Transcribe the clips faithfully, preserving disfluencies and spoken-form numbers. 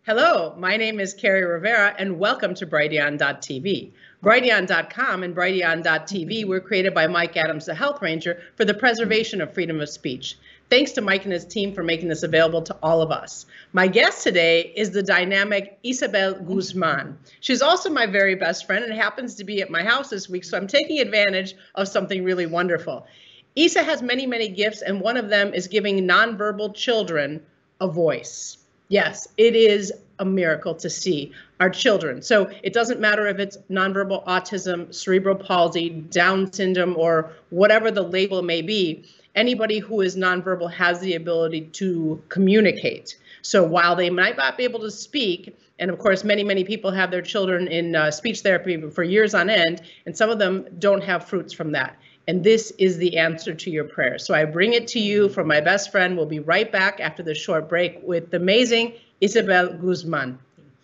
Hello, my name is Carrie Rivera, and welcome to Brighteon dot T V. Brighteon dot com and Brighteon dot T V were created by Mike Adams, the Health Ranger, for the preservation of freedom of speech. Thanks to Mike and his team for making this available to all of us. My guest today is the dynamic Isabel Guzman. She's also my very best friend and happens to be at my house this week, so I'm taking advantage of something really wonderful. Isa has many, many gifts, and one of them is giving nonverbal children a voice. Yes, it is a miracle to see our children. So it doesn't matter if it's nonverbal autism, cerebral palsy, Down syndrome, or whatever the label may be. Anybody who is nonverbal has the ability to communicate. So while they might not be able to speak, and of course, many, many people have their children in uh, speech therapy for years on end, and some of them don't have fruits from that. And this is the answer to your prayer. So I bring it to you from my best friend. We'll be right back after this short break with the amazing Isabel Guzman.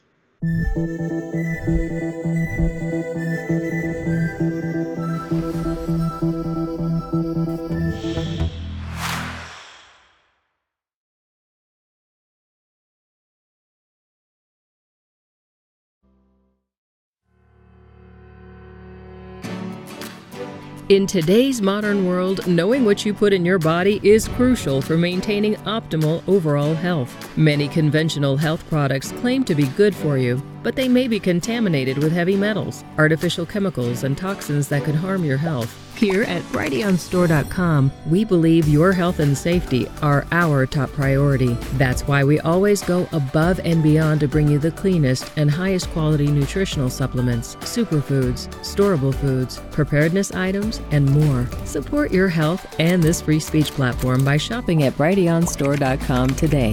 In today's modern world, knowing what you put in your body is crucial for maintaining optimal overall health. Many conventional health products claim to be good for you, but they may be contaminated with heavy metals, artificial chemicals, and toxins that could harm your health. Here at Brighteon Store dot com, we believe your health and safety are our top priority. That's why we always go above and beyond to bring you the cleanest and highest quality nutritional supplements, superfoods, storable foods, preparedness items, and more. Support your health and this free speech platform by shopping at Brighteon Store dot com today.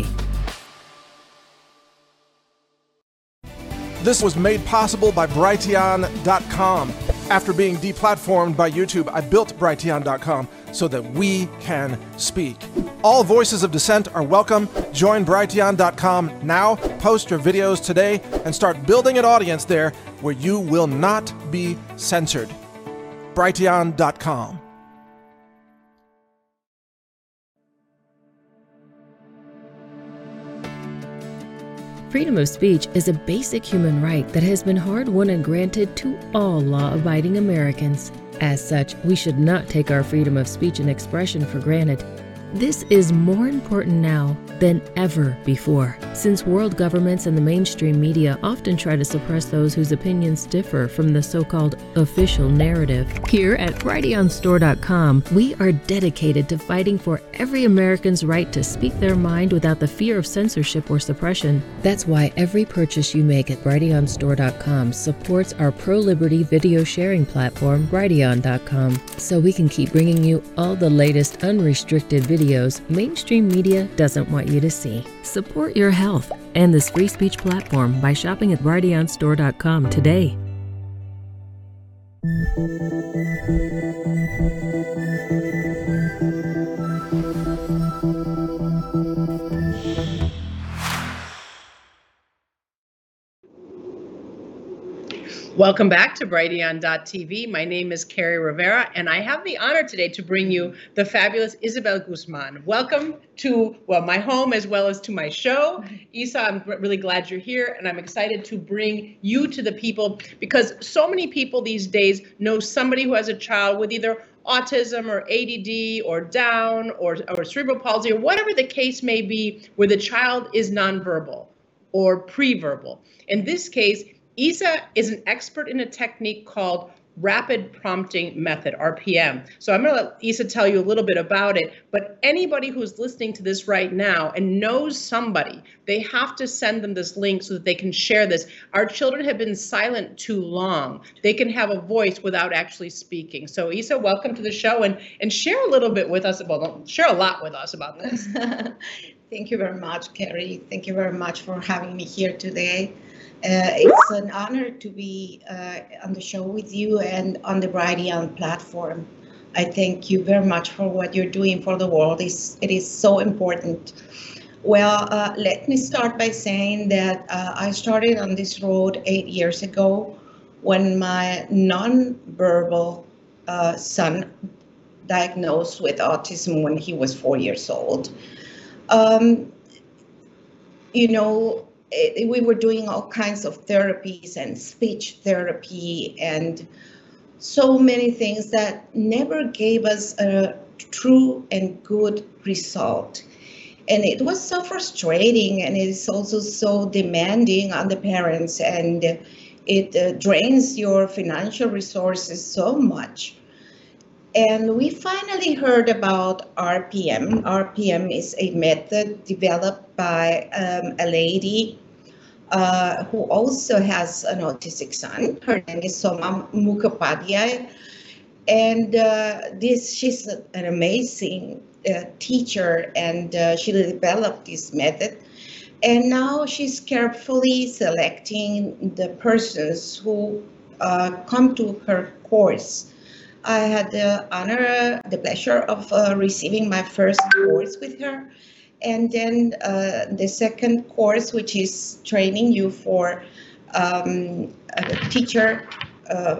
This was made possible by Brighteon dot com. After being deplatformed by YouTube, I built Brighteon dot com so that we can speak. All voices of dissent are welcome. Join Brighteon dot com now, post your videos today, and start building an audience there where you will not be censored. Brighteon dot com. Freedom of speech is a basic human right that has been hard-won and granted to all law-abiding Americans. As such, we should not take our freedom of speech and expression for granted. This is more important now than ever before, since world governments and the mainstream media often try to suppress those whose opinions differ from the so-called official narrative. Here at Brighteon Store dot com, we are dedicated to fighting for every American's right to speak their mind without the fear of censorship or suppression. That's why every purchase you make at Brighteon Store dot com supports our pro-liberty video sharing platform, Brighteon dot com, so we can keep bringing you all the latest unrestricted videos mainstream media doesn't want you to see. Support your health and this free speech platform by shopping at Brighteon Store dot com today. Welcome back to Brighteon dot T V. My name is Carrie Rivera, and I have the honor today to bring you the fabulous Isabel Guzman. Welcome to, well, my home as well as to my show. Isa, I'm really glad you're here, and I'm excited to bring you to the people because so many people these days know somebody who has a child with either autism or A D D or Down or, or cerebral palsy or whatever the case may be, where the child is nonverbal or pre-verbal. In this case, Isa is an expert in a technique called Rapid Prompting Method, R P M. So I'm going to let Isa tell you a little bit about it, but anybody who's listening to this right now and knows somebody, they have to send them this link so that they can share this. Our children have been silent too long. They can have a voice without actually speaking. So Isa, welcome to the show, and, and share a little bit with us, about, share a lot with us about this. Thank you very much, Carrie. Thank you very much for having me here today. Uh, it's an honor to be uh, on the show with you and on the Brighteon platform. I thank you very much for what you're doing for the world. It's, it is so important. Well, uh, let me start by saying that uh, I started on this road eight years ago when my non-verbal uh, son diagnosed with autism when he was four years old. Um, you know, it, we were doing all kinds of therapies and speech therapy and so many things that never gave us a true and good result. And it was so frustrating, and it is also so demanding on the parents, and it uh, drains your financial resources so much. And we finally heard about R P M. R P M is a method developed by um, a lady uh, who also has an autistic son. Her name is Soma Mukhopadhyay. And uh, this, she's an amazing uh, teacher, and uh, she developed this method. And now she's carefully selecting the persons who uh, come to her course. I had the honor, the pleasure of uh, receiving my first course with her. And then uh, the second course, which is training you for um, a teacher uh,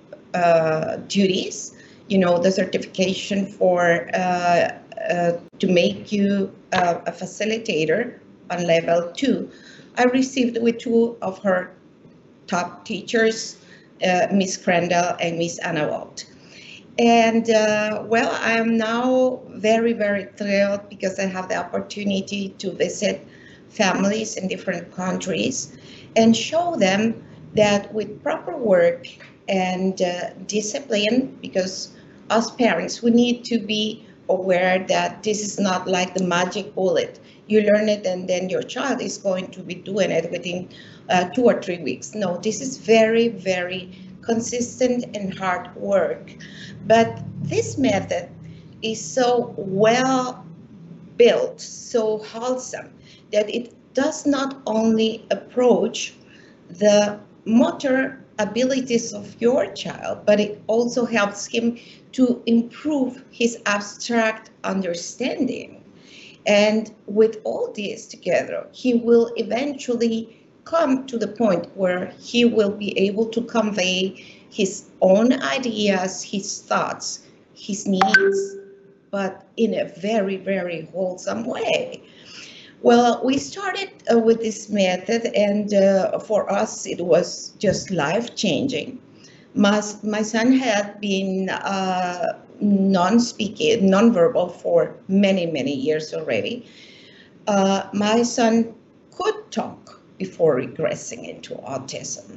uh, duties, you know, the certification for uh, uh, to make you uh, a facilitator on level two. I received with two of her top teachers, uh, Miss Crandall and Miss Anna Walt. And uh, well, I am now very, very thrilled because I have the opportunity to visit families in different countries and show them that with proper work and uh, discipline, because us parents, we need to be aware that this is not like the magic bullet. You learn it and then your child is going to be doing it within uh, two or three weeks. No, this is very, very consistent and hard work. But this method is so well built, so wholesome, that it does not only approach the motor abilities of your child, but it also helps him to improve his abstract understanding. And with all this together, he will eventually come to the point where he will be able to convey his own ideas, his thoughts, his needs, but in a very, very wholesome way. Well, we started uh, with this method, and uh, for us, it was just life-changing. My, my son had been uh, non-speaking, non-verbal for many, many years already. Uh, my son could talk before regressing into autism.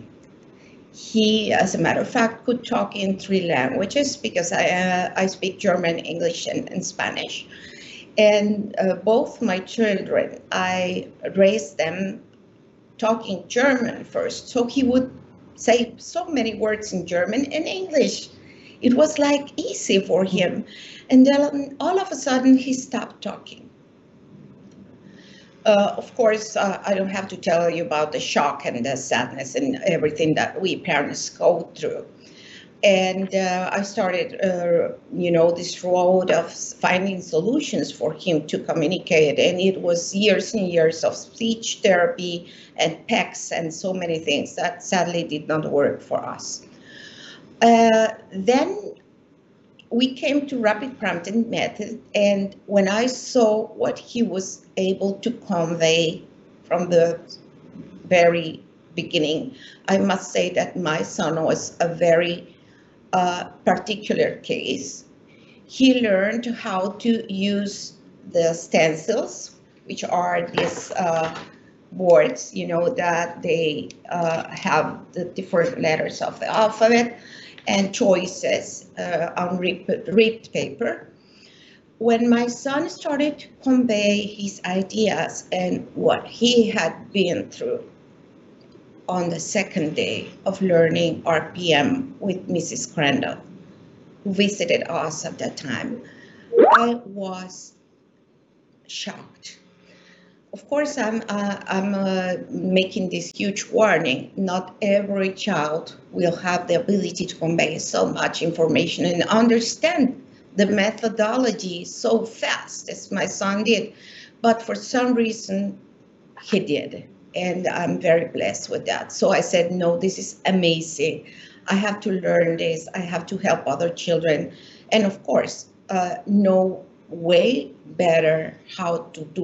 He, as a matter of fact, could talk in three languages because I, uh, I speak German, English, and, and Spanish. And uh, both my children, I raised them talking German first. So he would say so many words in German and English. It was like easy for him. And then all of a sudden he stopped talking. Uh, of course, uh, I don't have to tell you about the shock and the sadness and everything that we parents go through. And uh, I started, uh, you know, this road of finding solutions for him to communicate. And it was years and years of speech therapy and P E Cs and so many things that sadly did not work for us. Uh, then we came to rapid prompting method. And when I saw what he was able to convey from the very beginning, I must say that my son was a very uh, particular case. He learned how to use the stencils, which are these uh, boards, you know, that they uh, have the different letters of the alphabet and choices uh, on ripped paper. When my son started to convey his ideas and what he had been through on the second day of learning R P M with Missus Crandall, who visited us at that time, I was shocked. Of course, I'm, uh, I'm uh, making this huge warning. Not every child will have the ability to convey so much information and understand the methodology so fast as my son did. But for some reason, he did. And I'm very blessed with that. So I said, no, this is amazing. I have to learn this. I have to help other children. And of course, uh, know way better how to do it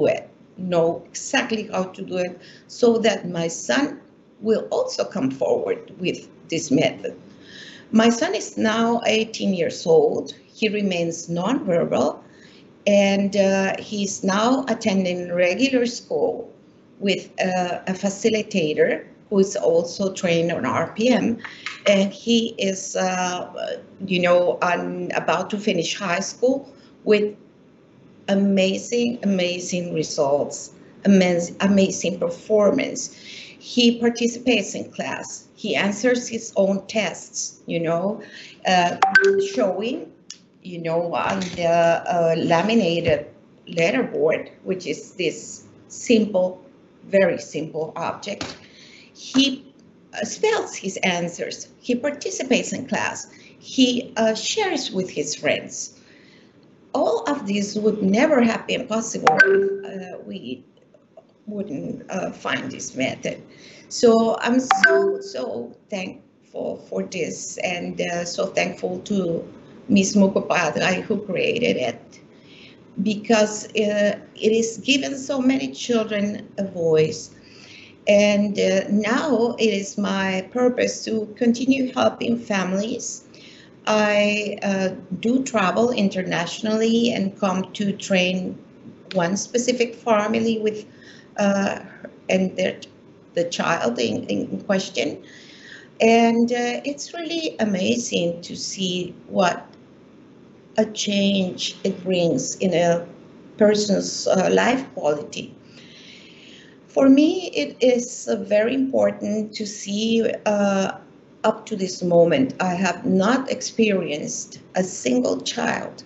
know exactly how to do it so that my son will also come forward with this method. My son is now eighteen years old. He remains nonverbal, and uh, he's now attending regular school with a, a facilitator who is also trained on R P M, and he is, uh, you know, on, about to finish high school with amazing, amazing results, amazing, amazing performance. He participates in class. He answers his own tests, you know, uh, showing, you know, on the uh, laminated letterboard, which is this simple, very simple object. He uh, spells his answers. He participates in class. He uh, shares with his friends. All of this would never have been possible if uh, we wouldn't uh, find this method. So I'm so, so thankful for this, and uh, so thankful to Miz Mukhopadhyay who created it, because uh, it is given so many children a voice. And uh, now it is my purpose to continue helping families. I uh, do travel internationally and come to train one specific family with uh, and their, the child in, in question. And uh, it's really amazing to see what a change it brings in a person's uh, life quality. For me, it is uh, very important to see uh, up to this moment, I have not experienced a single child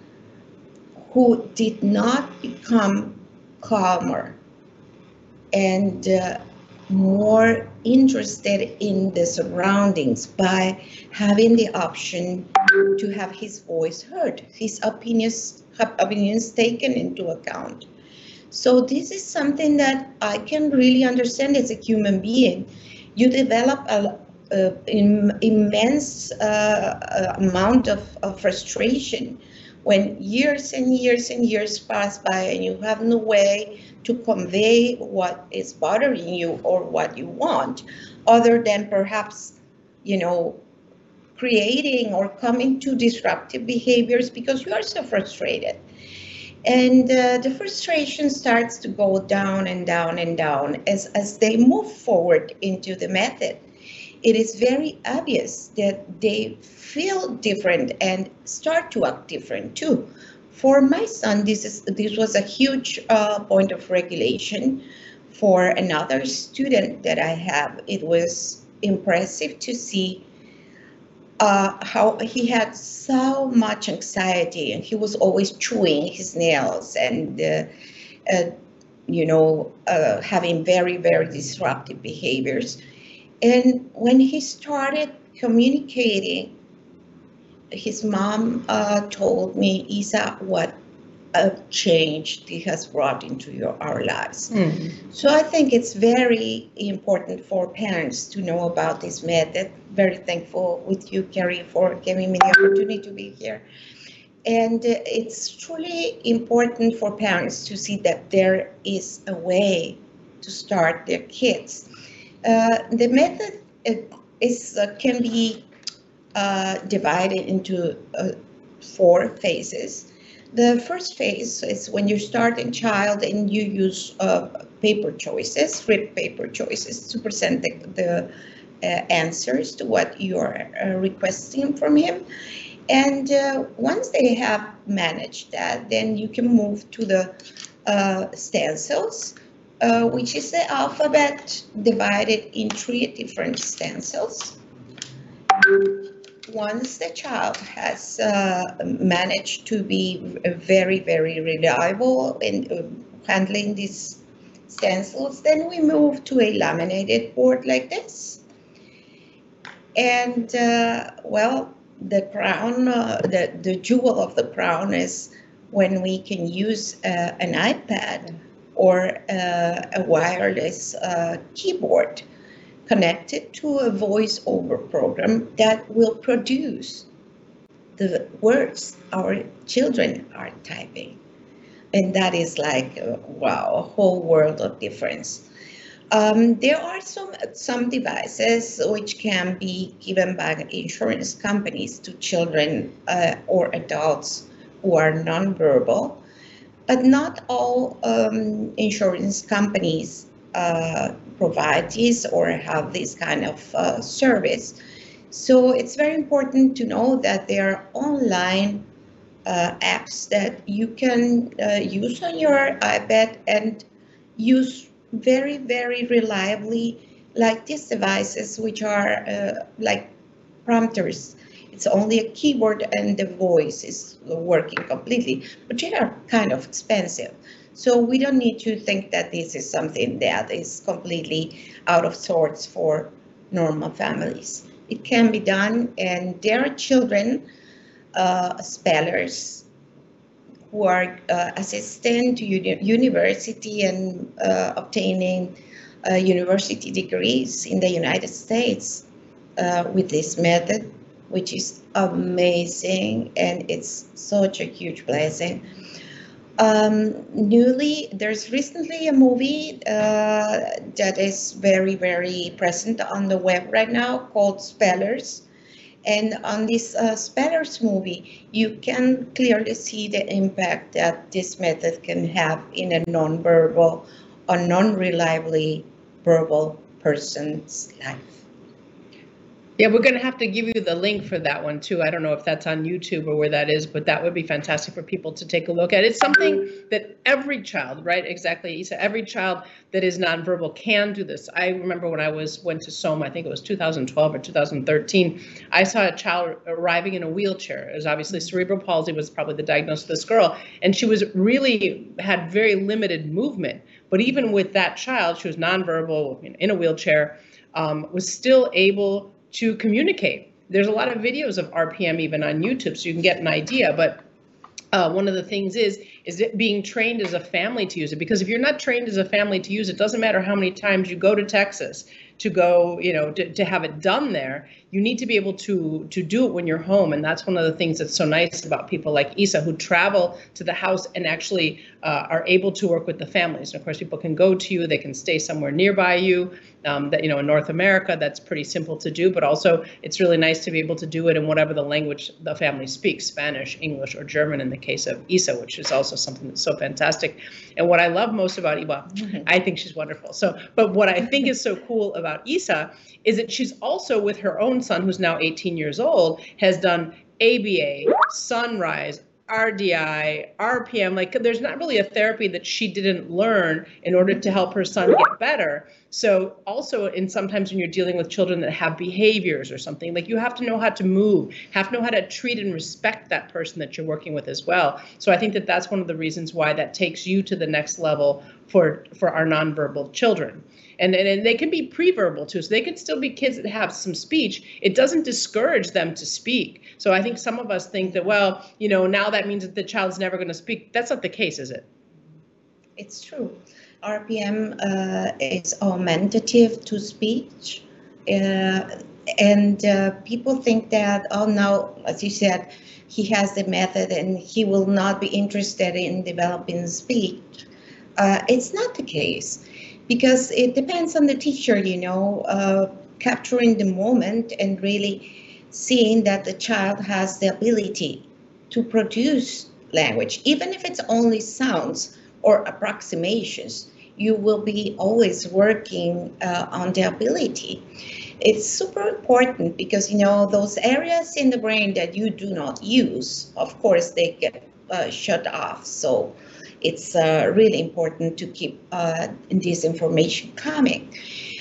who did not become calmer and uh, more interested in the surroundings by having the option to have his voice heard, his opinions, opinions taken into account. So this is something that I can really understand as a human being. You develop a Uh, in, immense uh, amount of, of frustration when years and years and years pass by and you have no way to convey what is bothering you or what you want, other than perhaps, you know, creating or coming to disruptive behaviors because you are so frustrated. And uh, the frustration starts to go down and down and down as, as they move forward into the method. It is very obvious that they feel different and start to act different too. For my son, this is this was a huge uh, point of regulation. For another student that I have, it was impressive to see uh, how he had so much anxiety, and he was always chewing his nails and, uh, uh, you know, uh, having very, very disruptive behaviors. And when he started communicating, his mom uh, told me, Isa, what a change this has brought into your, our lives. Mm-hmm. So I think it's very important for parents to know about this method. Very thankful with you, Carrie, for giving me the opportunity to be here. And uh, it's truly important for parents to see that there is a way to start their kids. Uh, the method is uh, can be uh, divided into uh, four phases. The first phase is when you're starting child and you use uh, paper choices, ripped paper choices, to present the, the uh, answers to what you're uh, requesting from him. And uh, once they have managed that, then you can move to the uh, stencils. Uh, which is the alphabet divided in three different stencils. Once the child has uh, managed to be very, very reliable in uh, handling these stencils, then we move to a laminated board like this. And uh, well, the crown, uh, the, the jewel of the crown is when we can use uh, an iPad or uh, a wireless uh, keyboard connected to a voice-over program that will produce the words our children are typing. And that is like, uh, wow, a whole world of difference. Um, there are some some devices which can be given by insurance companies to children uh, or adults who are nonverbal, but not all um, insurance companies uh, provide this or have this kind of uh, service. So it's very important to know that there are online uh, apps that you can uh, use on your iPad and use very, very reliably, like these devices, which are uh, like prompters. It's only a keyboard and the voice is working completely, but they are kind of expensive. So we don't need to think that this is something that is completely out of sorts for normal families. It can be done, and there are children, uh, spellers, who are uh, assisting to uni- university and uh, obtaining uh, university degrees in the United States uh, with this method, which is amazing, and it's such a huge blessing. Um, newly, there's recently a movie uh, that is very, very present on the web right now called Spellers. And on this uh, Spellers movie, you can clearly see the impact that this method can have in a non-verbal or non-reliably verbal person's life. Yeah, we're going to have to give you the link for that one too. I don't know if that's on YouTube or where that is, but that would be fantastic for people to take a look at. It's something that every child, right? Exactly. Isa, every child that is nonverbal can do this. I remember when I was went to SOMA, I think it was two thousand twelve or two thousand thirteen, I saw a child arriving in a wheelchair. It was obviously cerebral palsy was probably the diagnosis of this girl. And she was really had very limited movement. But even with that child, she was nonverbal in a wheelchair, um, was still able to communicate. There's a lot of videos of R P M even on YouTube, so you can get an idea. But uh, one of the things is, is it being trained as a family to use it? Because if you're not trained as a family to use it, doesn't matter how many times you go to Texas to go, you know, to, to have it done there. You need to be able to to do it when you're home, and that's one of the things that's so nice about people like Isa, who travel to the house and actually uh, are able to work with the families. And of course, people can go to you, they can stay somewhere nearby you. Um, that you know, in North America, that's pretty simple to do. But also, it's really nice to be able to do it in whatever the language the family speaks: Spanish, English, or German. In the case of Isa, which is also something that's so fantastic. And what I love most about Iba, mm-hmm. I think she's wonderful. So, but what I think is so cool about Isa is that she's also with her own son, who's now eighteen years old, has done A B A, Sunrise, R D I, R P M. Like, there's not really a therapy that she didn't learn in order to help her son get better. So also, in sometimes when you're dealing with children that have behaviors or something, like, you have to know how to move, have to know how to treat and respect that person that you're working with as well. So I think that that's one of the reasons why that takes you to the next level for for our nonverbal children. And, and, and they can be pre-verbal too, so they can still be kids that have some speech. It doesn't discourage them to speak. So I think some of us think that, well, you know, now that means that the child's never going to speak. That's not the case, is it? It's true. R P M uh, is augmentative to speech. Uh, and uh, people think that, oh, now, as you said, he has the method and he will not be interested in developing speech. Uh, it's not the case. Because it depends on the teacher, you know, uh, capturing the moment and really seeing that the child has the ability to produce language. Even if it's only sounds or approximations, you will be always working uh, on the ability. It's super important because, you know, those areas in the brain that you do not use, of course, they get uh, shut off. So it's uh, really important to keep uh, this information coming.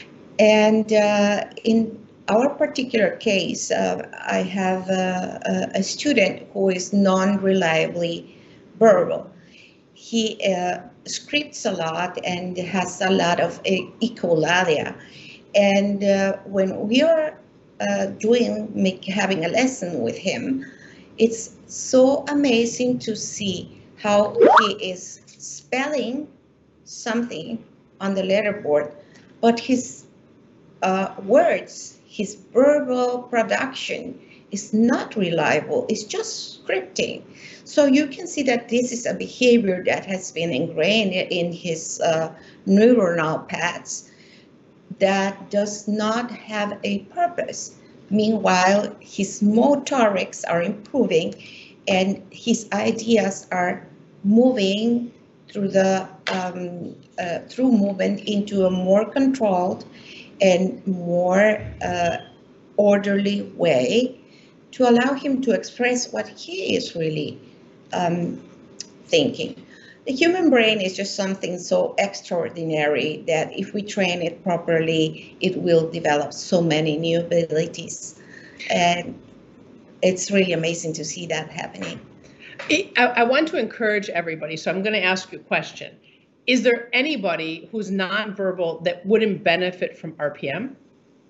And uh, in our particular case, uh, I have a, a student who is non-reliably verbal. He uh, scripts a lot and has a lot of echolalia. And uh, when we are uh, doing, make, having a lesson with him, it's so amazing to see how he is spelling something on the letterboard, but his uh, words, his verbal production is not reliable. It's just scripting. So you can see that this is a behavior that has been ingrained in his uh, neuronal paths that does not have a purpose. Meanwhile, his motorics are improving and his ideas are moving through the um, uh, through movement into a more controlled and more uh, orderly way to allow him to express what he is really um, thinking. The human brain is just something so extraordinary that if we train it properly, it will develop so many new abilities. And it's really amazing to see that happening. I, I want to encourage everybody, so I'm going to ask you a question. Is there anybody who's nonverbal that wouldn't benefit from R P M?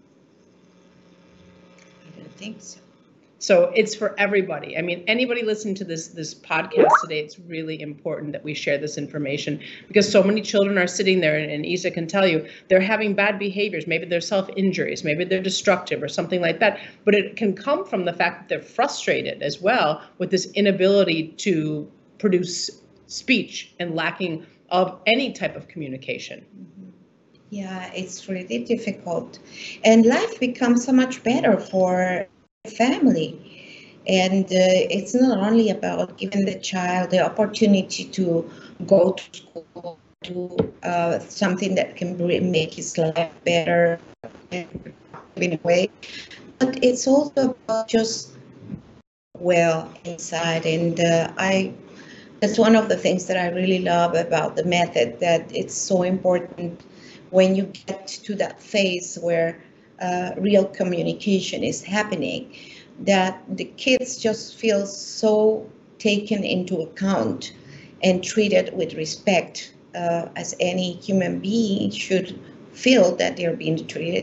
I don't think so. So it's for everybody. I mean, anybody listening to this this podcast today, it's really important that we share this information because so many children are sitting there, and, and Isa can tell you, they're having bad behaviors. Maybe they're self-injuries, maybe they're destructive or something like that. But it can come from the fact that they're frustrated as well with this inability to produce speech and lacking of any type of communication. Yeah, it's really difficult. And life becomes so much better for family. And uh, it's not only about giving the child the opportunity to go to school, do uh, something that can make his life better in a way, but it's also about just well inside. And uh, I, that's one of the things that I really love about the method, that it's so important when you get to that phase where Uh, real communication is happening, that the kids just feel so taken into account and treated with respect uh, as any human being should feel that they're being treated.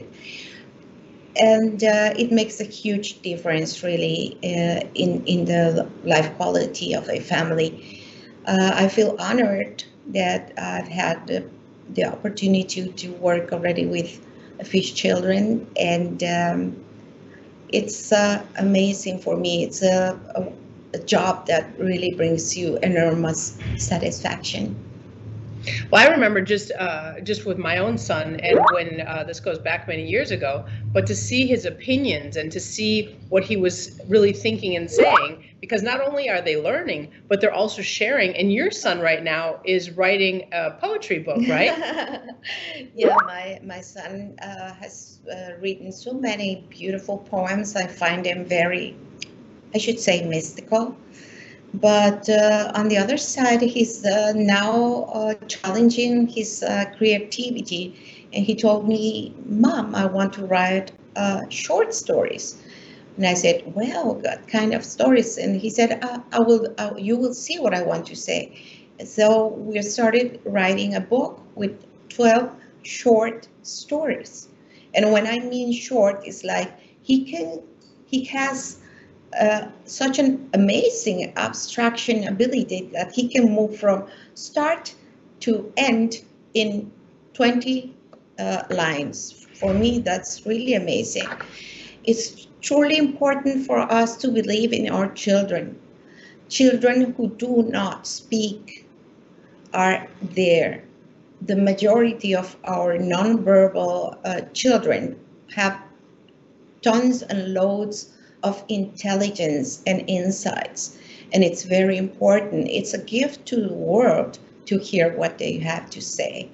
And uh, it makes a huge difference really uh, in, in the life quality of a family. Uh, I feel honored that I've had the, the opportunity to work already with fish children, and um, it's uh, amazing for me. It's a, a, a job that really brings you enormous satisfaction. Well, I remember just uh, just with my own son, and when uh, this goes back many years ago, but to see his opinions and to see what he was really thinking and saying, because not only are they learning, but they're also sharing. And your son right now is writing a poetry book, right? Yeah, my, my son uh, has uh, written so many beautiful poems. I find them very, I should say, mystical. But uh, on the other side, he's uh, now uh, challenging his uh, creativity. And he told me, Mom, I want to write uh, short stories. And I said, well, what kind of stories? And he said, uh, I will. Uh, you will see what I want to say. So we started writing a book with twelve short stories. And when I mean short, it's like he can, he has Uh, such an amazing abstraction ability that he can move from start to end in twenty uh, lines. For me, that's really amazing. It's truly important for us to believe in our children. Children who do not speak are there. The majority of our nonverbal uh, children have tons and loads of intelligence and insights. And it's very important. It's a gift to the world to hear what they have to say.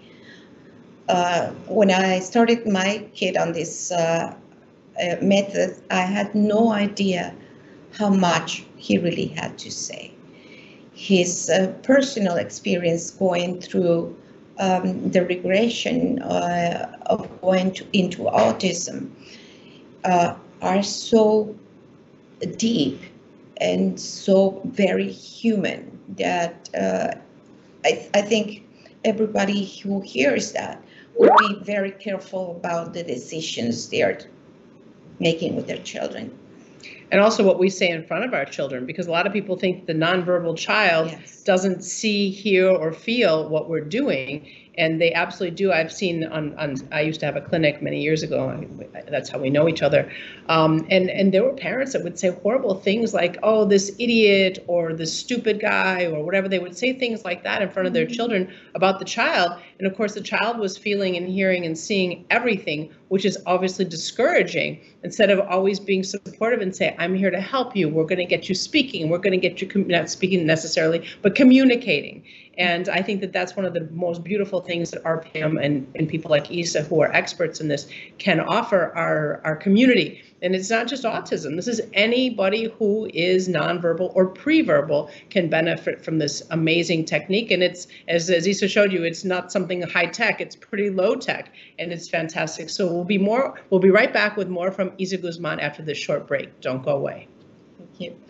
Uh, when I started my kid on this uh, uh, method, I had no idea how much he really had to say. His uh, personal experience going through um, the regression uh, of going to, into autism uh, are so deep and so very human that uh, I, I think everybody who hears that would be very careful about the decisions they are making with their children. And also what we say in front of our children, because a lot of people think the nonverbal child yes. doesn't see, hear, or feel what we're doing. and they absolutely do. I've seen on, on I used to have a clinic many years ago. That's how we know each other. Um, and, and there were parents that would say horrible things like, oh, this idiot or this stupid guy or whatever. They would say things like that in front of their children about the child. And of course, the child was feeling and hearing and seeing everything, which is obviously discouraging, instead of always being supportive and say, I'm here to help you. We're going to get you speaking. We're going to get you, not speaking necessarily, but communicating. And I think that that's one of the most beautiful things that R P M and, and people like Isa, who are experts in this, can offer our, our community. And it's not just autism. This is anybody who is nonverbal or pre-verbal can benefit from this amazing technique. And it's, as, as Isa showed you, it's not something high tech, it's pretty low tech, and it's fantastic. So we'll be more, we'll be right back with more from Isa Guzman after this short break. Don't go away. Thank you.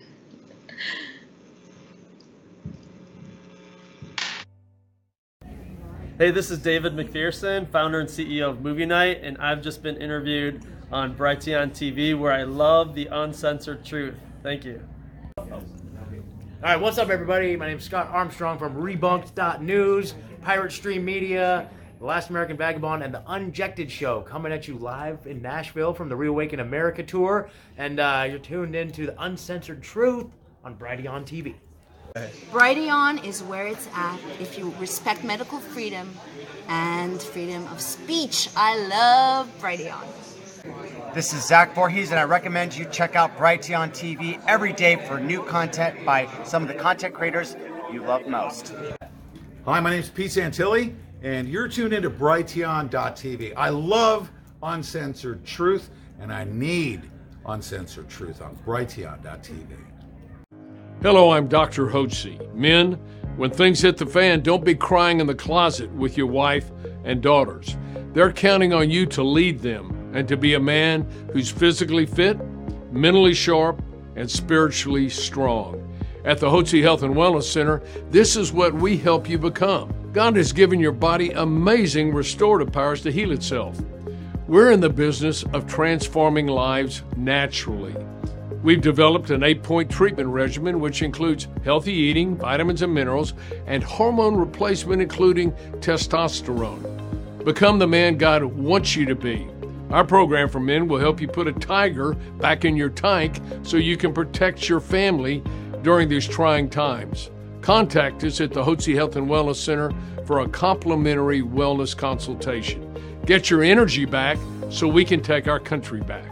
Hey, this is David McPherson, founder and C E O of Movie Night, and I've just been interviewed on Brighteon T V, where I love the uncensored truth. Thank you. All right, what's up, everybody? My name is Scott Armstrong from Rebunked dot news, Pirate Stream Media, The Last American Vagabond, and The Unjected Show, coming at you live in Nashville from the Reawaken America tour. And uh, you're tuned in to The Uncensored Truth on Brighteon T V. Brighteon is where it's at if you respect medical freedom and freedom of speech. I love Brighteon. This is Zach Voorhees, and I recommend you check out Brighteon T V every day for new content by some of the content creators you love most. Hi, my name is Pete Santilli, and you're tuned into Brighteon dot T V. I love uncensored truth, and I need uncensored truth on Brighteon dot T V. Hello, I'm Doctor Hotze. Men, when things hit the fan, don't be crying in the closet with your wife and daughters. They're counting on you to lead them and to be a man who's physically fit, mentally sharp, and spiritually strong. At the Hotze Health and Wellness Center, this is what we help you become. God has given your body amazing restorative powers to heal itself. We're in the business of transforming lives naturally. We've developed an eight-point treatment regimen which includes healthy eating, vitamins and minerals, and hormone replacement including testosterone. Become the man God wants you to be. Our program for men will help you put a tiger back in your tank so you can protect your family during these trying times. Contact us at the Hotze Health and Wellness Center for a complimentary wellness consultation. Get your energy back so we can take our country back.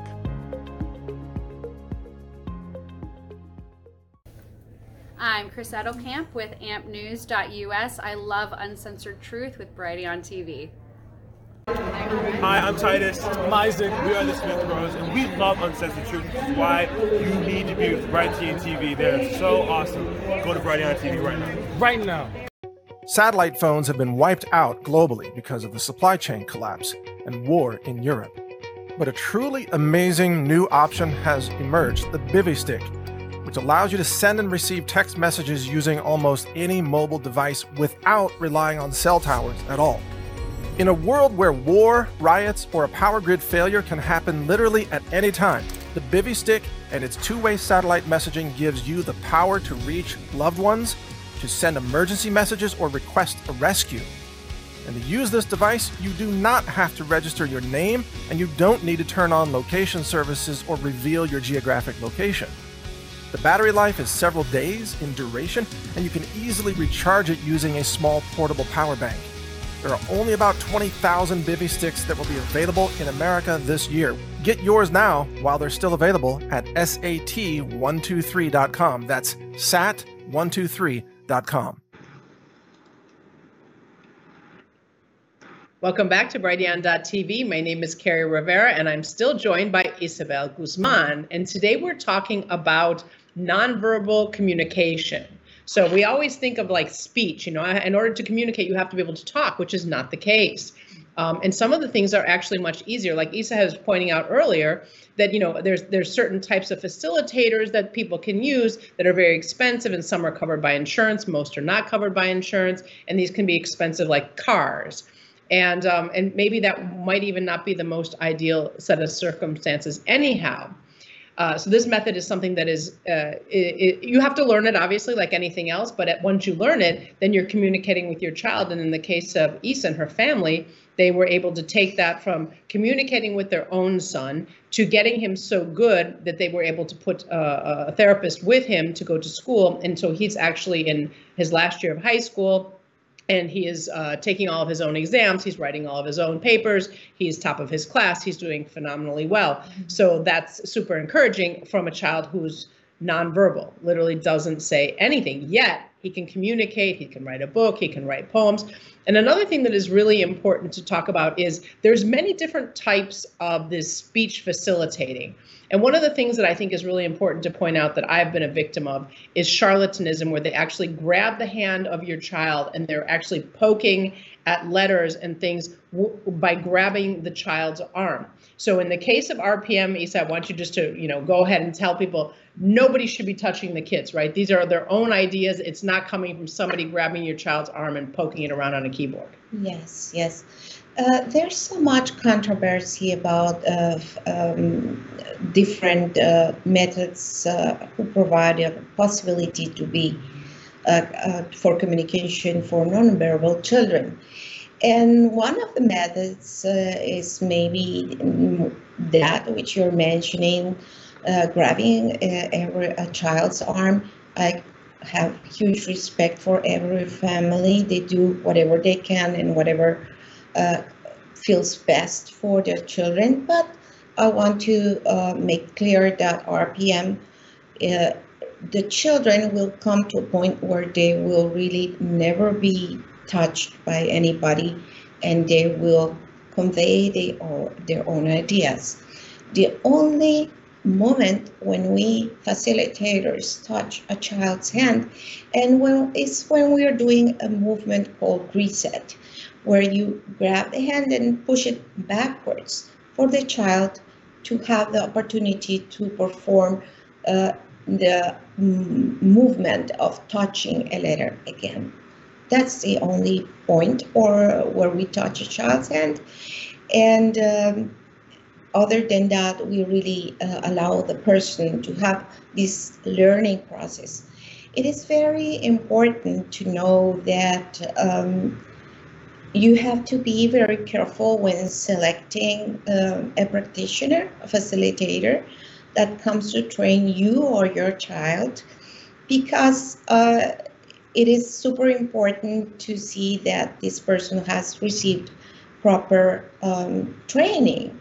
I'm Chris Edelkamp with amp news dot U S. I love uncensored truth with Brighteon T V. Hi, I'm Titus. I'm Isaac. We are the Smith Bros, and we love uncensored truth. This is why you need to be with Brighteon T V. They're so awesome. Go to Brighteon T V right now. Right now. Satellite phones have been wiped out globally because of the supply chain collapse and war in Europe. But a truly amazing new option has emerged, the BiviStick, which allows you to send and receive text messages using almost any mobile device without relying on cell towers at all. In a world where war, riots, or a power grid failure can happen literally at any time, the BiviStick and its two-way satellite messaging gives you the power to reach loved ones, to send emergency messages, or request a rescue. And to use this device, you do not have to register your name, and you don't need to turn on location services or reveal your geographic location. The battery life is several days in duration, and you can easily recharge it using a small portable power bank. There are only about twenty thousand BiviSticks that will be available in America this year. Get yours now while they're still available at S A T one two three dot com. That's S A T one two three dot com. Welcome back to Brighteon dot T V. My name is Carrie Rivera, and I'm still joined by Isabel Guzman. And today we're talking about nonverbal communication. So we always think of like speech, you know, in order to communicate, you have to be able to talk, which is not the case. Um, and some of the things are actually much easier. Like Isa was pointing out earlier, that, you know, there's there's certain types of facilitators that people can use that are very expensive, and some are covered by insurance, most are not covered by insurance, and these can be expensive like cars. And um, and maybe that might even not be the most ideal set of circumstances anyhow. Uh, so this method is something that is, uh, it, it, you have to learn it, obviously, like anything else, but at, once you learn it, then you're communicating with your child. And in the case of Isa and her family, they were able to take that from communicating with their own son to getting him so good that they were able to put uh, a therapist with him to go to school. And so he's actually in his last year of high school. And he is uh, taking all of his own exams. He's writing all of his own papers. He's top of his class. He's doing phenomenally well. Mm-hmm. So that's super encouraging from a child who's nonverbal, literally doesn't say anything, yet he can communicate, he can write a book, he can write poems. And another thing that is really important to talk about is there's many different types of this speech facilitating. And one of the things that I think is really important to point out that I've been a victim of is charlatanism, where they actually grab the hand of your child and they're actually poking at letters and things w- by grabbing the child's arm. So in the case of R P M, Isa, I want you just to, you know, go ahead and tell people nobody should be touching the kids, right? These are their own ideas. It's not coming from somebody grabbing your child's arm and poking it around on a keyboard. Yes, yes. Uh, there's so much controversy about uh, um, different uh, methods uh, who provide a possibility to be uh, uh, for communication for nonverbal children. And one of the methods uh, is maybe that which you're mentioning, uh, grabbing uh, every a child's arm. I have huge respect for every family. They do whatever they can and whatever uh, feels best for their children. But I want to uh, make clear that R P M, uh, the children will come to a point where they will really never be touched by anybody, and they will convey they, or their own ideas. The only moment when we facilitators touch a child's hand and when is when we are doing a movement called reset, where you grab the hand and push it backwards for the child to have the opportunity to perform uh, the mm, movement of touching a letter again. That's the only point or where we touch a child's hand. And um, other than that, we really uh, allow the person to have this learning process. It is very important to know that um, you have to be very careful when selecting um, a practitioner, a facilitator that comes to train you or your child, because uh, it is super important to see that this person has received proper um, training.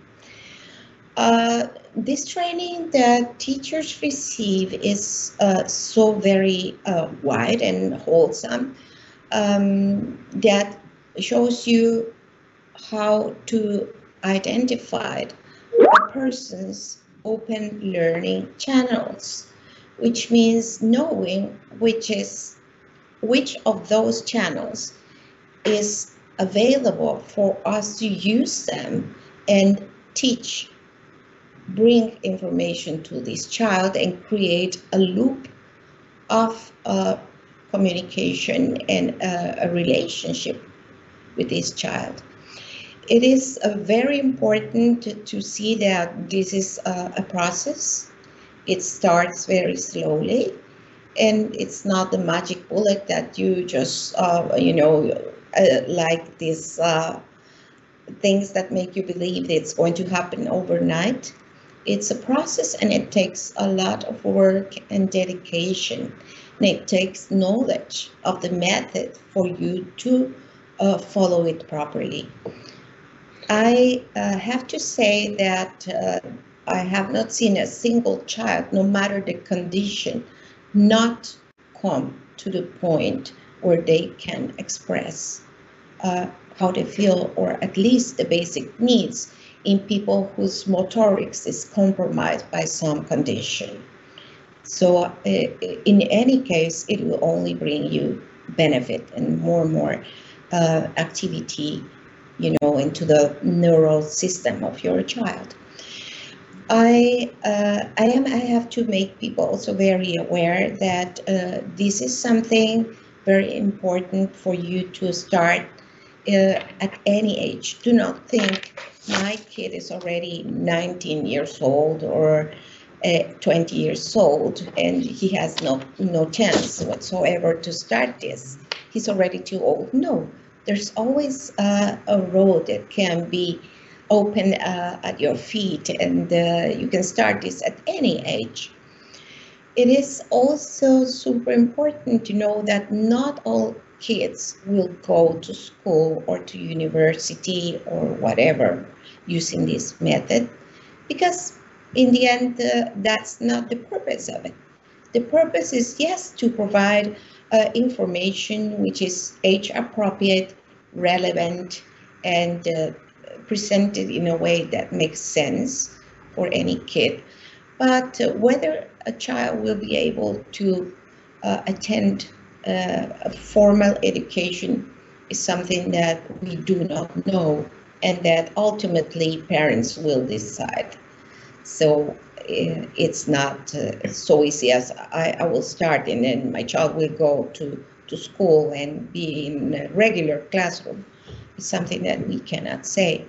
Uh, this training that teachers receive is uh, so very uh, wide and wholesome um, that shows you how to identify a person's open learning channels, which means knowing which is which of those channels is available for us to use them and teach, bring information to this child and create a loop of uh, communication and uh, a relationship with this child. It is uh, very important to, to see that this is uh, a process. It starts very slowly. And it's not the magic bullet that you just, uh, you know, uh, like these uh, things that make you believe that it's going to happen overnight. It's a process, and it takes a lot of work and dedication. And it takes knowledge of the method for you to uh, follow it properly. I uh, have to say that uh, I have not seen a single child, no matter the condition, not come to the point where they can express uh, how they feel, or at least the basic needs, in people whose motorics is compromised by some condition. So uh, in any case, it will only bring you benefit and more and more uh, activity, you know, into the neural system of your child. I, uh, I am. I have to make people also very aware that uh, this is something very important for you to start uh, at any age. Do not think my kid is already nineteen years old, or uh, twenty years old and he has no, no chance whatsoever to start this. He's already too old. No, there's always uh, a road that can be open uh, at your feet, and uh, you can start this at any age. It is also super important to know that not all kids will go to school or to university or whatever using this method, because in the end, uh, that's not the purpose of it. The purpose is, yes, to provide uh, information which is age appropriate, relevant, and uh, presented in a way that makes sense for any kid. But uh, whether a child will be able to uh, attend uh, a formal education is something that we do not know, and that ultimately parents will decide. So uh, it's not uh, so easy as I, I will start and then my child will go to, to school and be in a regular classroom. It's something that we cannot say.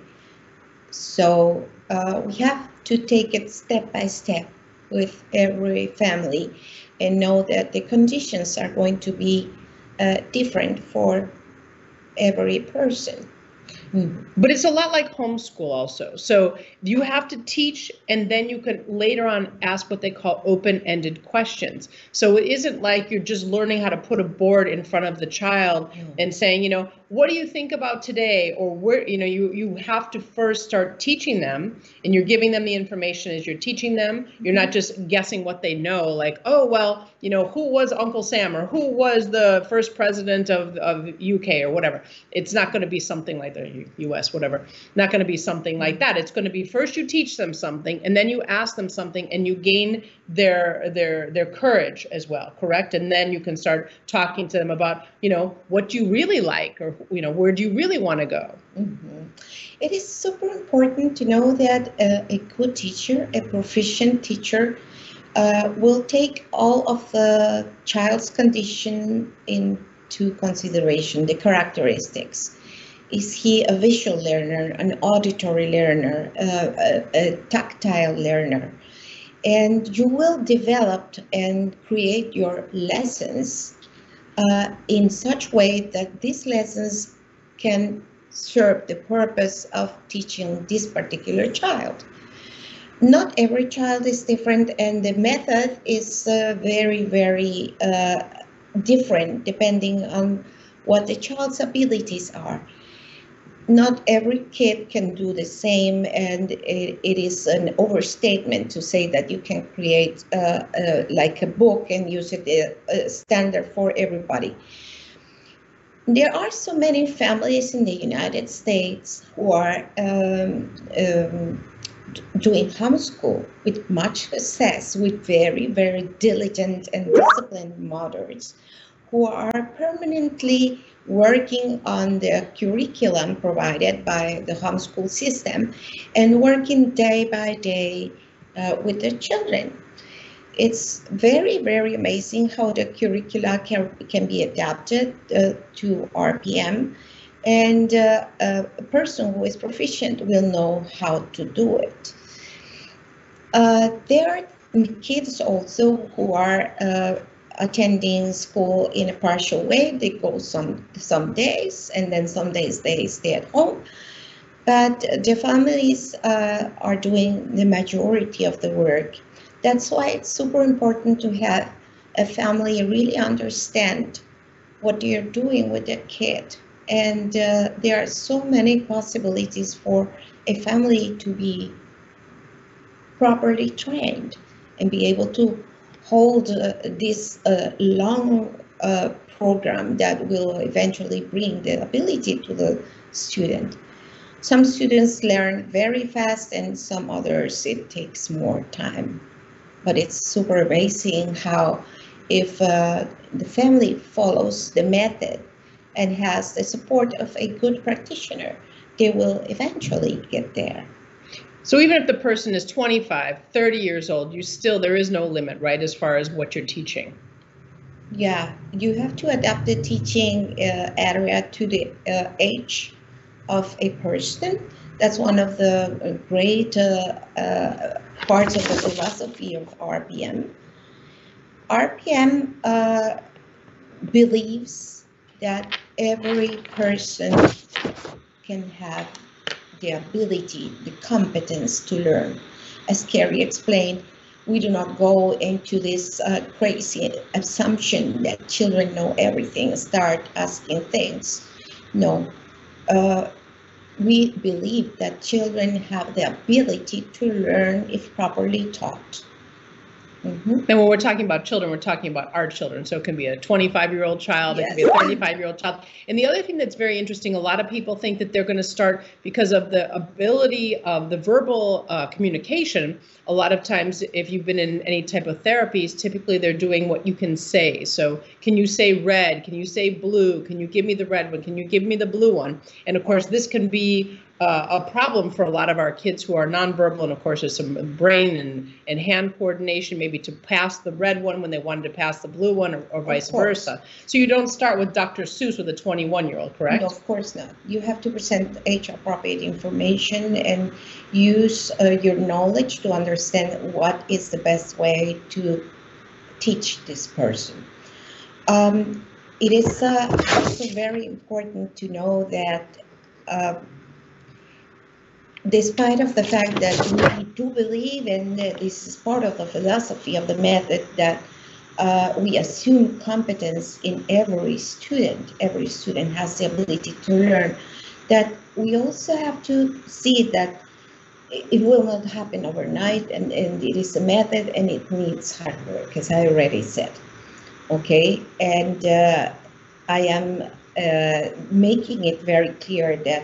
So uh, we have to take it step by step with every family and know that the conditions are going to be uh, different for every person. But it's a lot like homeschool also. So you have to teach, and then you can later on ask what they call open-ended questions. So it isn't like you're just learning how to put a board in front of the child and saying, you know, what do you think about today? Or where, you know, you, you have to first start teaching them, and you're giving them the information as you're teaching them. You're not just guessing what they know, like, oh, well, you know, who was Uncle Sam, or who was the first president of, of U K or whatever. It's not going to be something like the U S, whatever. Not going to be something like that. It's going to be first you teach them something, and then you ask them something, and you gain their their their courage as well, correct? And then you can start talking to them about, you know, what you really like, or, you know, where do you really want to go? Mm-hmm. It is super important to know that uh, a good teacher, a proficient teacher, uh, will take all of the child's condition into consideration, the characteristics. Is he a visual learner, an auditory learner, uh, a, a tactile learner? And you will develop and create your lessons uh, in such way that these lessons can serve the purpose of teaching this particular child. Not every child is different, and the method is uh, very, very uh, different depending on what the child's abilities are. Not every kid can do the same, and it, it is an overstatement to say that you can create uh, uh, like a book and use it as a standard for everybody. There are so many families in the United States who are um, um, doing homeschool with much success, with very, very diligent and disciplined mothers who are permanently working on the curriculum provided by the homeschool system and working day by day uh, with their children. It's very, very amazing how the curricula can, can be adapted uh, to R P M, and uh, a person who is proficient will know how to do it. Uh, there are kids also who are uh, attending school in a partial way. They go some some days, and then some days they stay at home. But the families uh, are doing the majority of the work. That's why it's super important to have a family really understand what you're doing with their kid. And uh, there are so many possibilities for a family to be properly trained and be able to hold uh, this uh, long uh, program that will eventually bring the ability to the student. Some students learn very fast, and some others it takes more time. But it's super amazing how if uh, the family follows the method and has the support of a good practitioner, they will eventually get there. So even if the person is twenty-five, thirty years old, you still, there is no limit, right, as far as what you're teaching? Yeah, you have to adapt the teaching uh, area to the uh, age of a person. That's one of the great uh, uh, parts of the philosophy of R P M. R P M uh, believes that every person can have the ability, the competence to learn. As Carrie explained, we do not go into this uh, crazy assumption that children know everything, start asking things. No, uh, we believe that children have the ability to learn if properly taught. Mm-hmm. And when we're talking about children, we're talking about our children. So it can be a twenty-five-year-old child, yes. It can be a thirty-five-year-old child. And the other thing that's very interesting, a lot of people think that they're going to start because of the ability of the verbal uh, communication. A lot of times, if you've been in any type of therapies, typically they're doing what you can say. So can you say red? Can you say blue? Can you give me the red one? Can you give me the blue one? And of course, this can be Uh, a problem for a lot of our kids who are nonverbal, and of course there's some brain and, and hand coordination, maybe to pass the red one when they wanted to pass the blue one, or, or vice versa. So you don't start with Doctor Seuss with a twenty-one-year-old, correct? No, of course not. You have to present age-appropriate information and use uh, your knowledge to understand what is the best way to teach this person. Um, it is uh, also very important to know that uh, despite of the fact that we do believe, and this is part of the philosophy of the method, that uh, we assume competence in every student, every student has the ability to learn, that we also have to see that it will not happen overnight, and, and it is a method and it needs hard work, as I already said. Okay, and uh, I am uh, making it very clear that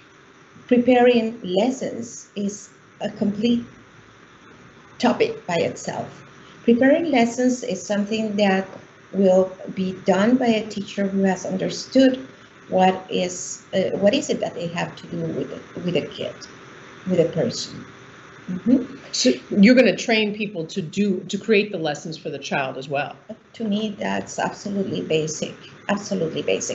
preparing lessons is a complete topic by itself. Preparing lessons is something that will be done by a teacher who has understood what is uh, what is it that they have to do with it, with a kid, with a person. Mm-hmm. So you're going to train people to do to create the lessons for the child as well. To me, that's absolutely basic. Absolutely basic.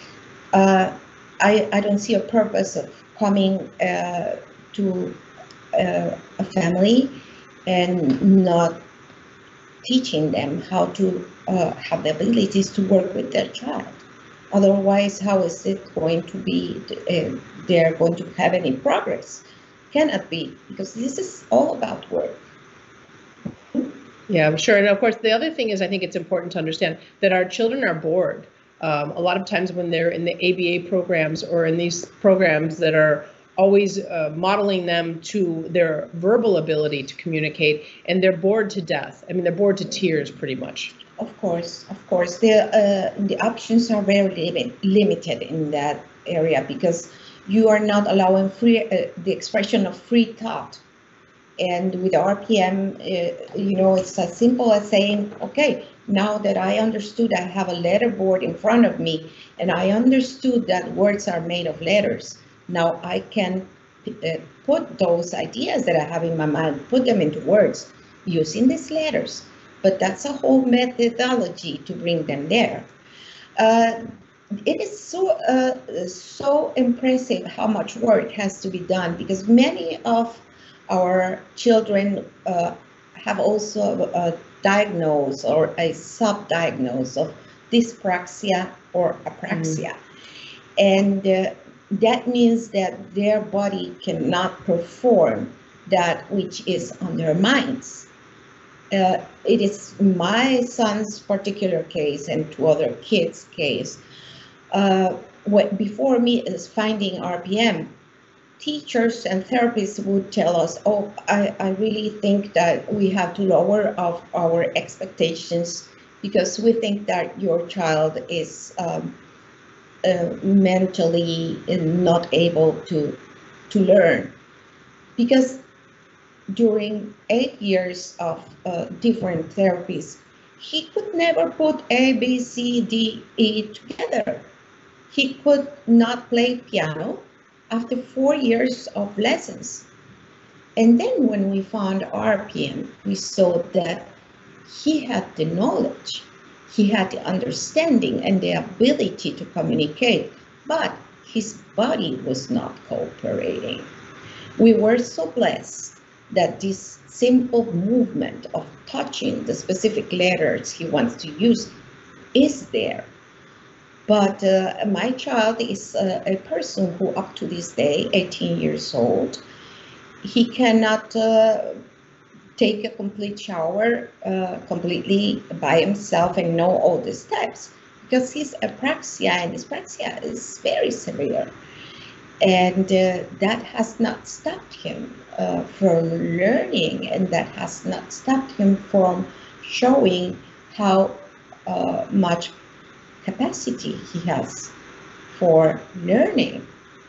Uh, I I don't see a purpose of coming uh, to uh, a family and not teaching them how to uh, have the abilities to work with their child. Otherwise, how is it going to be, uh, they're going to have any progress? Cannot be, because this is all about work. Yeah, I'm sure. And of course, the other thing is, I think it's important to understand that our children are bored. Um, a lot of times when they're in the A B A programs or in these programs that are always uh, modeling them to their verbal ability to communicate, and they're bored to death. I mean, they're bored to tears pretty much. Of course, of course. The, uh, the options are very limit, limited in that area because you are not allowing free uh, the expression of free thought. And with R P M, uh, you know, it's as simple as saying, okay, now that I understood, I have a letter board in front of me, and I understood that words are made of letters. Now I can uh, put those ideas that I have in my mind, put them into words using these letters. But that's a whole methodology to bring them there. Uh, it is so uh, so impressive how much work has to be done, because many of our children uh, have also a diagnosis or a sub-diagnosis of dyspraxia or apraxia. Mm. And uh, that means that their body cannot perform that which is on their minds. Uh, it is my son's particular case and two other kids' case. Uh, what before me is finding R P M. Teachers and therapists would tell us, oh, I, I really think that we have to lower our, our expectations because we think that your child is um, uh, mentally not able to, to learn. Because during eight years of uh, different therapies, he could never put A, B, C, D, E together. He could not play piano after four years of lessons. And then when we found R P M, we saw that he had the knowledge, he had the understanding and the ability to communicate, but his body was not cooperating. We were so blessed that this simple movement of touching the specific letters he wants to use is there. But uh, my child is uh, a person who up to this day, eighteen years old, he cannot uh, take a complete shower uh, completely by himself and know all the steps, because his apraxia, and dyspraxia is very severe. And uh, that has not stopped him uh, from learning, and that has not stopped him from showing how uh, much capacity he has for learning.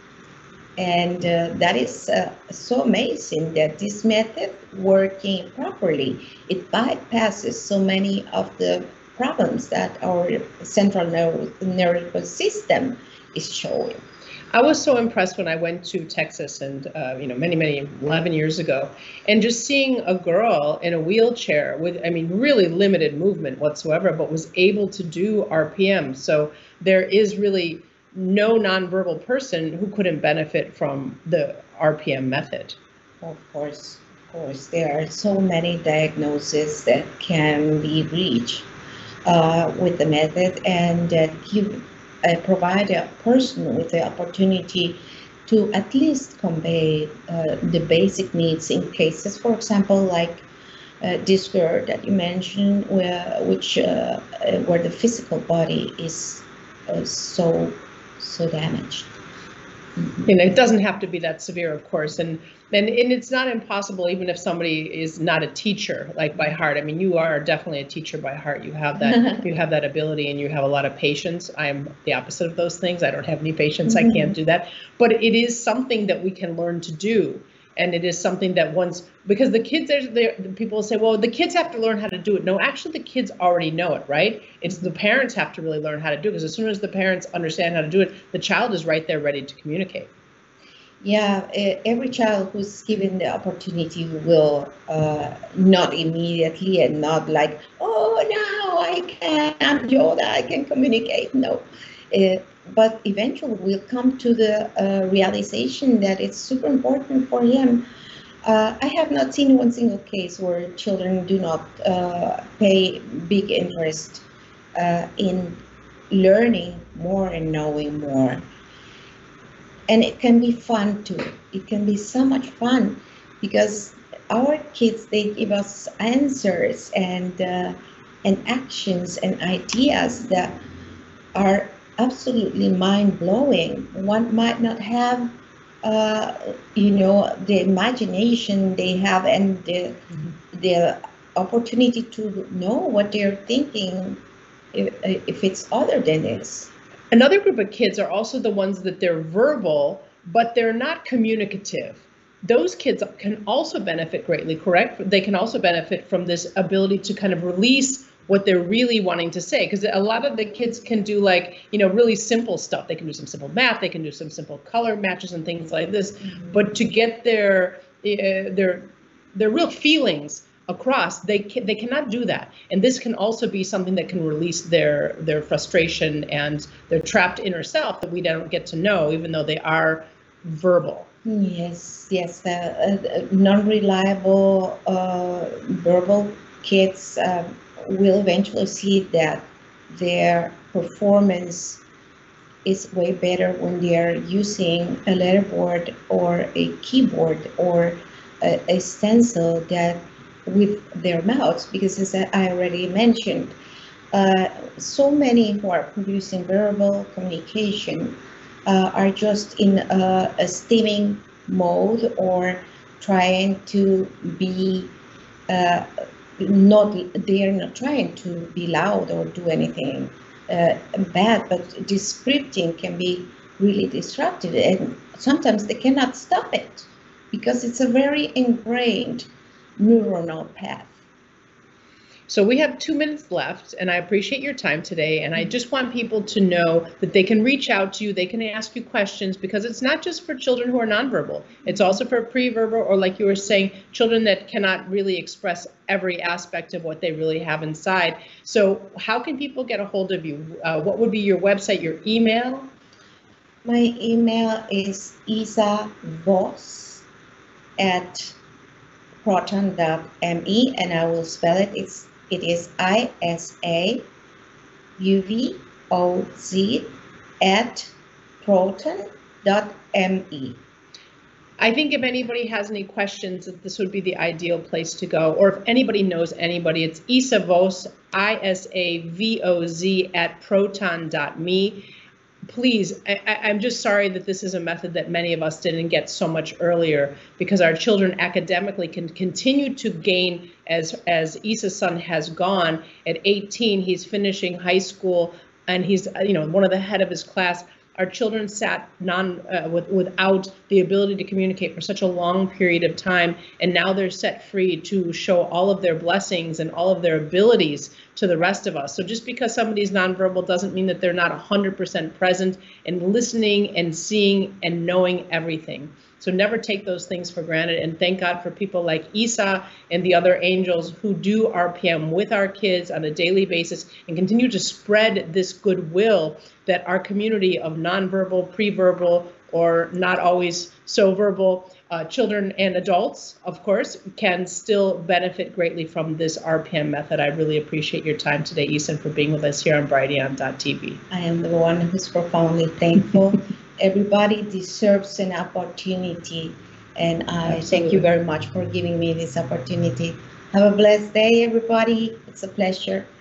And uh, that is uh, so amazing that this method working properly, it bypasses so many of the problems that our central nervous system is showing. I was so impressed when I went to Texas and, uh, you know, many, many, eleven years ago, and just seeing a girl in a wheelchair with, I mean, really limited movement whatsoever, but was able to do R P M. So there is really no nonverbal person who couldn't benefit from the R P M method. Of course, of course, there are so many diagnoses that can be reached uh, with the method, and that give Uh, provide a person with the opportunity to at least convey uh, the basic needs in cases, for example, like uh, this girl that you mentioned, where which uh, where the physical body is uh, so so damaged. Mm-hmm. You know, it doesn't have to be that severe, of course, and and and it's not impossible even if somebody is not a teacher like by heart. I mean, you are definitely a teacher by heart. You have that you have that ability, and you have a lot of patience. I'm the opposite of those things. I don't have any patience. Mm-hmm. I can't do that. But it is something that we can learn to do, and it is something that once, because the kids are there, people say, well, the kids have to learn how to do it. No, actually, the kids already know it, right? It's the parents have to really learn how to do it, because as soon as the parents understand how to do it, the child is right there ready to communicate. Yeah, every child who's given the opportunity will uh, not immediately and not like, oh, now I can, I'm Yoda, I can communicate. No, uh, but eventually we'll come to the uh, realization that it's super important for him. Uh, I have not seen one single case where children do not uh, pay big interest uh, in learning more and knowing more. And it can be fun too. It can be so much fun, because our kids, they give us answers and uh, and actions and ideas that are absolutely mind-blowing. One might not have, uh, you know, the imagination they have and the, mm-hmm. the opportunity to know what they're thinking if, if it's other than this. Another group of kids are also the ones that they're verbal, but they're not communicative. Those kids can also benefit greatly, correct? They can also benefit from this ability to kind of release what they're really wanting to say, because a lot of the kids can do, like, you know, really simple stuff. They can do some simple math, they can do some simple color matches and things like this, mm-hmm. but to get their uh, their their real feelings across, they can, they cannot do that. And this can also be something that can release their their frustration and their trapped inner self that we don't get to know, even though they are verbal. Yes, yes, uh, uh, non-reliable uh, verbal kids uh, will eventually see that their performance is way better when they are using a letterboard or a keyboard or a, a stencil that with their mouths, because as I already mentioned, uh, so many who are producing verbal communication uh, are just in a, a stimming mode or trying to be uh, not, they are not trying to be loud or do anything uh, bad, but this scripting can be really disruptive, and sometimes they cannot stop it because it's a very ingrained neuronal path. So we have two minutes left, and I appreciate your time today, and I just want people to know that they can reach out to you, they can ask you questions, because it's not just for children who are nonverbal, it's also for pre-verbal, or like you were saying, children that cannot really express every aspect of what they really have inside. So how can people get a hold of you? Uh, what would be your website, your email? My email is isavoss at proton dot me, and I will spell it. It's it is I S A U V O Z at proton dot me. I think if anybody has any questions, that this would be the ideal place to go. Or if anybody knows anybody, it's Isa Voz, I S A V O Z at proton dot me. Please, I, I'm just sorry that this is a method that many of us didn't get so much earlier, because our children academically can continue to gain as, as Isa's son has gone. At eighteen, he's finishing high school, and he's, you know, one of the head of his class. Our children sat non uh, with, without the ability to communicate for such a long period of time, and now they're set free to show all of their blessings and all of their abilities to the rest of us. So just because somebody's nonverbal doesn't mean that they're not one hundred percent present and listening and seeing and knowing everything. So never take those things for granted, and thank God for people like Isa and the other angels who do R P M with our kids on a daily basis and continue to spread this goodwill that our community of nonverbal, pre-verbal, or not always so verbal uh, children and adults, of course, can still benefit greatly from this R P M method. I really appreciate your time today, Isa, and for being with us here on Brighteon dot T V. I am the one who's profoundly thankful. Everybody deserves an opportunity, and I Absolutely. thank you very much for giving me this opportunity. Have a blessed day, everybody. It's a pleasure.